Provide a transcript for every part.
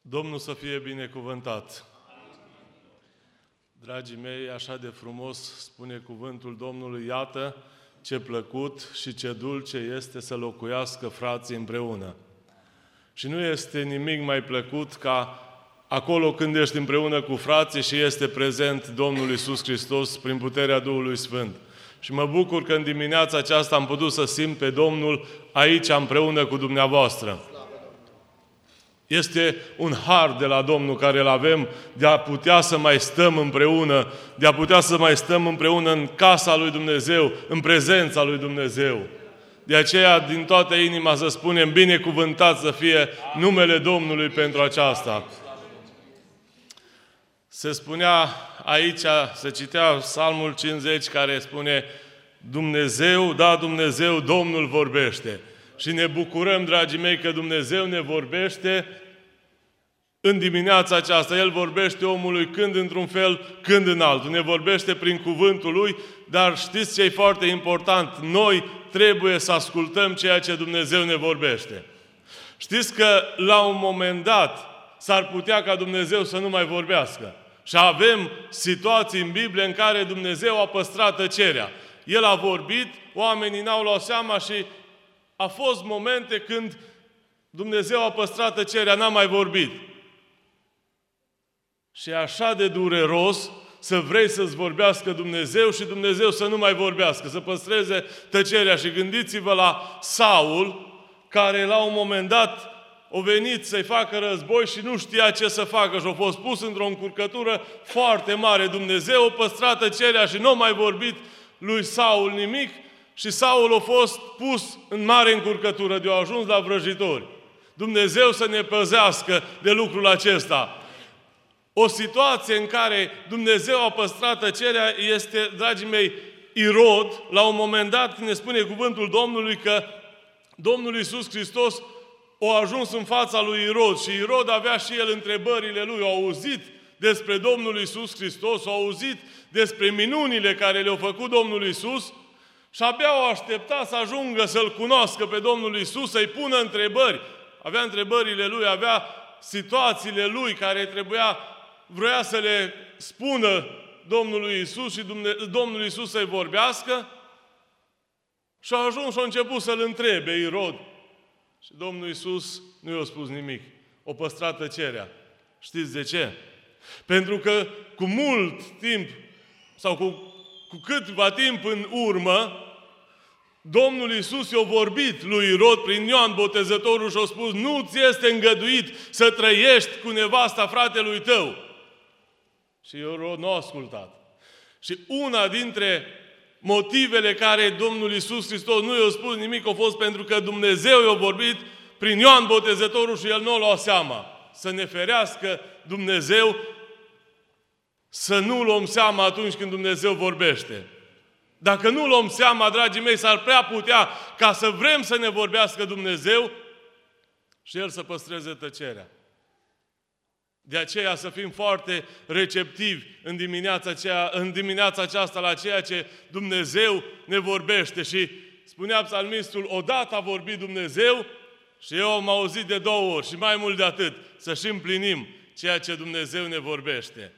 Domnul să fie binecuvântat! Dragii mei, așa de frumos spune cuvântul Domnului, iată ce plăcut și ce dulce este să locuiască frații împreună. Și nu este nimic mai plăcut ca acolo când ești împreună cu frații și este prezent Domnul Iisus Hristos prin puterea Duhului Sfânt. Și mă bucur că în dimineața aceasta am putut să simt pe Domnul aici împreună cu dumneavoastră. Este un har de la Domnul care îl avem de a putea să mai stăm împreună, de a putea să mai stăm împreună în casa lui Dumnezeu, în prezența lui Dumnezeu. De aceea, din toată inima să spunem, binecuvântat să fie numele Domnului pentru aceasta. Se spunea aici, se citea Psalmul 50 care spune Dumnezeu, da, Dumnezeu, Domnul vorbește. Și ne bucurăm, dragii mei, că Dumnezeu ne vorbește în dimineața aceasta. El vorbește omului când într-un fel, când în altul. Ne vorbește prin cuvântul Lui, dar știți ce e foarte important? Noi trebuie să ascultăm ceea ce Dumnezeu ne vorbește. Știți că la un moment dat s-ar putea ca Dumnezeu să nu mai vorbească. Și avem situații în Biblie în care Dumnezeu a păstrat tăcerea. El a vorbit, oamenii n-au luat seama și a fost momente când Dumnezeu a păstrat tăcerea, n-a mai vorbit. Și e așa de dureros să vrei să-ți vorbească Dumnezeu și Dumnezeu să nu mai vorbească, să păstreze tăcerea. Și gândiți-vă la Saul, care la un moment dat a venit să-i facă război și nu știa ce să facă și a fost pus într-o încurcătură foarte mare. Dumnezeu a păstrat tăcerea și nu a mai vorbit lui Saul nimic și Saul a fost pus în mare încurcătură de a ajuns la vrăjitori. Dumnezeu să ne păzească de lucrul acesta. O situație în care Dumnezeu a păstrat tăcerea este, dragii mei, Irod. La un moment dat ne spune cuvântul Domnului că Domnul Iisus Hristos a ajuns în fața lui Irod și Irod avea și el întrebările lui. A auzit despre Domnul Iisus Hristos, a auzit despre minunile care le-a făcut Domnul Iisus și abia o aștepta să ajungă să-L cunoască pe Domnul Iisus, să-i pună întrebări. Avea întrebările lui, avea situațiile lui care vroia să le spună Domnului Iisus și Domnul Iisus să-i vorbească și a ajuns și a început să-L întrebe Irod. Și Domnul Iisus nu i-a spus nimic. O păstrat tăcerea. Știți de ce? Pentru că cu mult timp sau cu câtva timp în urmă, Domnul Iisus i-a vorbit lui Irod prin Ioan Botezătorul și a spus nu ți este îngăduit să trăiești cu nevasta fratelui tău. Și Irod nu a ascultat. Și una dintre motivele care Domnul Iisus Hristos nu i-a spus nimic a fost pentru că Dumnezeu i-a vorbit prin Ioan Botezătorul și el nu a luat seama. Să ne ferească Dumnezeu să nu luăm seama atunci când Dumnezeu vorbește. Dacă nu luăm seama, dragii mei, s-ar prea putea ca să vrem să ne vorbească Dumnezeu și El să păstreze tăcerea. De aceea să fim foarte receptivi în dimineața aceasta la ceea ce Dumnezeu ne vorbește. Și spunea psalmistul, odată a vorbit Dumnezeu și eu am auzit de 2 ori și mai mult de atât, să și împlinim ceea ce Dumnezeu ne vorbește.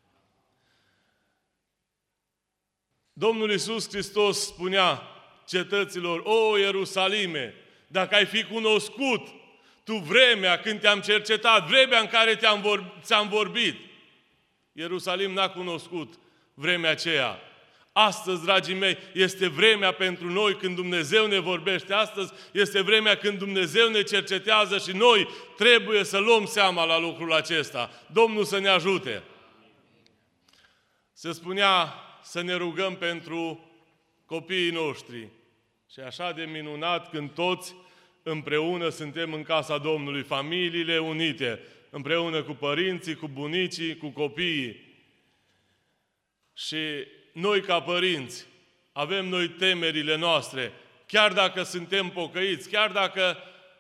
Domnul Iisus Hristos spunea cetăților, o, Ierusalime, dacă ai fi cunoscut tu vremea când te-am cercetat, vremea în care ți-am vorbit. Ierusalim n-a cunoscut vremea aceea. Astăzi, dragii mei, este vremea pentru noi când Dumnezeu ne vorbește. Astăzi este vremea când Dumnezeu ne cercetează și noi trebuie să luăm seama la lucrul acesta. Domnul să ne ajute. Se spunea să ne rugăm pentru copiii noștri. Și așa de minunat când toți împreună suntem în casa Domnului, familiile unite, împreună cu părinții, cu bunicii, cu copiii. Și noi ca părinți avem noi temerile noastre, chiar dacă suntem pocăiți, chiar dacă,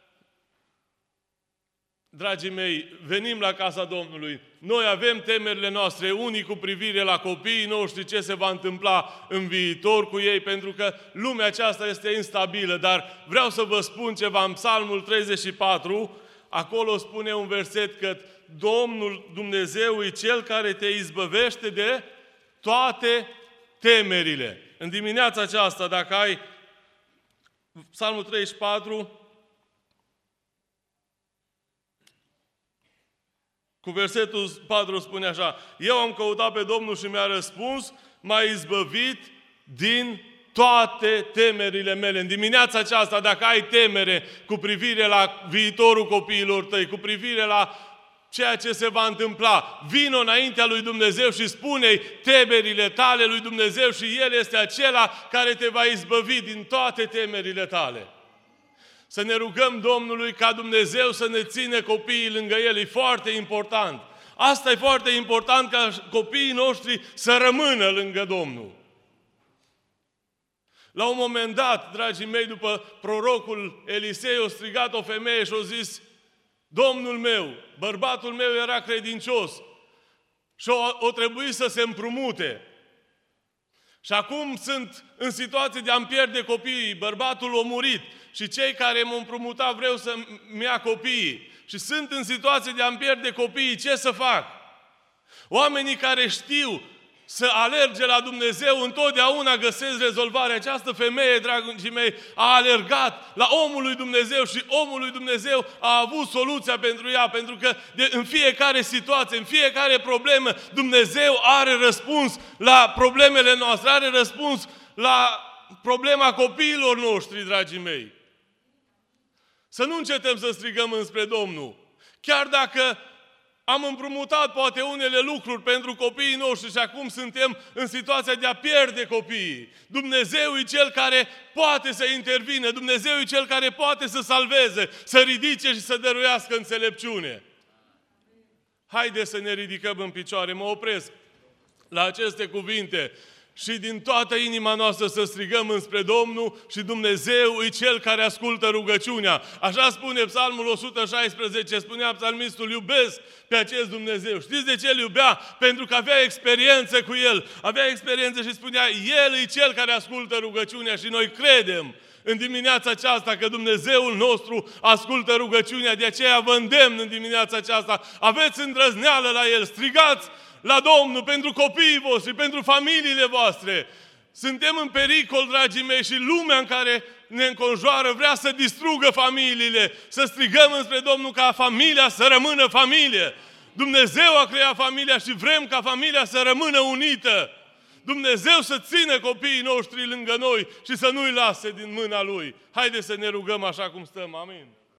dragii mei, venim la casa Domnului, noi avem temerile noastre, unii cu privire la copiii noștri, ce se va întâmpla în viitor cu ei, pentru că lumea aceasta este instabilă, dar vreau să vă spun ceva în Psalmul 34, acolo spune un verset că Domnul Dumnezeu e Cel care te izbăvește de toate temerile. În dimineața aceasta, dacă ai Psalmul 34, cu versetul 4 spune așa: eu am căutat pe Domnul și mi-a răspuns, m-a izbăvit din toate temerile mele. În dimineața aceasta, dacă ai temere cu privire la viitorul copiilor tăi, cu privire la ceea ce se va întâmpla, vino înaintea lui Dumnezeu și spune-i temerile tale lui Dumnezeu și El este acela care te va izbăvi din toate temerile tale. Să ne rugăm Domnului ca Dumnezeu să ne ține copiii lângă El. E foarte important. Asta e foarte important, ca copiii noștri să rămână lângă Domnul. La un moment dat, dragii mei, după prorocul Elisei, a strigat o femeie și a zis: Domnul meu, bărbatul meu era credincios și o trebuie să se împrumute. Și acum sunt în situație de a-mi pierde copiii. Bărbatul a murit și cei care m-au împrumutat vreau să-mi ia copiii. Și sunt în situație de a-mi pierde copiii. Ce să fac? Oamenii care știu să alerge la Dumnezeu întotdeauna găsesc rezolvarea. Această femeie, dragii mei, a alergat la omul lui Dumnezeu și omul lui Dumnezeu a avut soluția pentru ea, pentru că în fiecare situație, în fiecare problemă, Dumnezeu are răspuns la problemele noastre, are răspuns la problema copiilor noștri, dragii mei. Să nu încetăm să strigăm înspre Domnul. Chiar dacă am împrumutat poate unele lucruri pentru copiii noștri și acum suntem în situația de a pierde copiii. Dumnezeu e Cel care poate să intervină. Dumnezeu e Cel care poate să salveze, să ridice și să dăruiască înțelepciune. Haideți să ne ridicăm în picioare. Mă opresc la aceste cuvinte. Și din toată inima noastră să strigăm înspre Domnul și Dumnezeu e Cel care ascultă rugăciunea. Așa spune Psalmul 116, spunea psalmistul: iubesc pe acest Dumnezeu. Știți de ce îl iubea? Pentru că avea experiență cu El. Avea experiență și spunea: El e Cel care ascultă rugăciunea și noi credem în dimineața aceasta că Dumnezeul nostru ascultă rugăciunea. De aceea vă îndemn în dimineața aceasta, aveți îndrăzneală la El, strigați la Domnul pentru copiii voștri, pentru familiile voastre. Suntem în pericol, dragii mei, și lumea în care ne înconjoară vrea să distrugă familiile. Să strigăm înspre Domnul ca familia să rămână familie. Dumnezeu a creat familia și vrem ca familia să rămână unită. Dumnezeu să țină copiii noștri lângă noi și să nu-i lase din mâna Lui. Haideți să ne rugăm așa cum stăm. Amin.